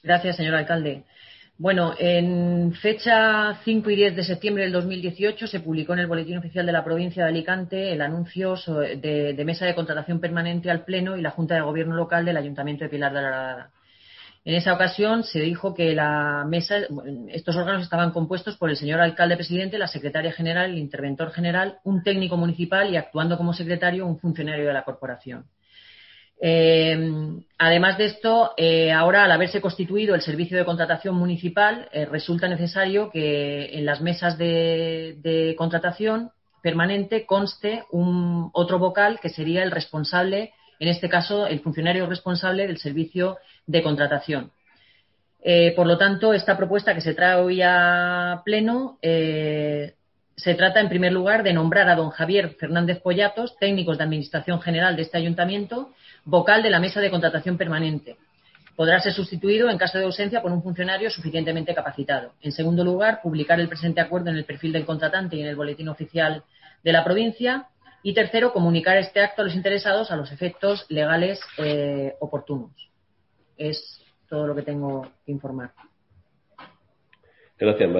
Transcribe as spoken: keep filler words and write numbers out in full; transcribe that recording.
Gracias, señor alcalde. Bueno, en fecha cinco y diez de septiembre del dos mil dieciocho se publicó en el Boletín Oficial de la Provincia de Alicante el anuncio de, de mesa de contratación permanente al Pleno y la Junta de Gobierno local del Ayuntamiento de Pilar de la Horadada. En esa ocasión se dijo que la mesa, estos órganos estaban compuestos por el señor alcalde presidente, la secretaria general, el interventor general, un técnico municipal y, actuando como secretario, un funcionario de la corporación. Eh, además de esto, eh, ahora, al haberse constituido el servicio de contratación municipal, eh, resulta necesario que en las mesas de, de contratación permanente conste un otro vocal que sería el responsable, en este caso el funcionario responsable del servicio de contratación. Eh, por lo tanto, esta propuesta que se trae hoy a pleno eh, se trata, en primer lugar, de nombrar a don Javier Fernández Pollatos, técnicos de Administración General de este ayuntamiento, vocal de la mesa de contratación permanente. Podrá ser sustituido, en caso de ausencia, por un funcionario suficientemente capacitado. En segundo lugar, publicar el presente acuerdo en el perfil del contratante y en el boletín oficial de la provincia. Y tercero, comunicar este acto a los interesados a los efectos legales eh, oportunos. Es todo lo que tengo que informar. Gracias, María.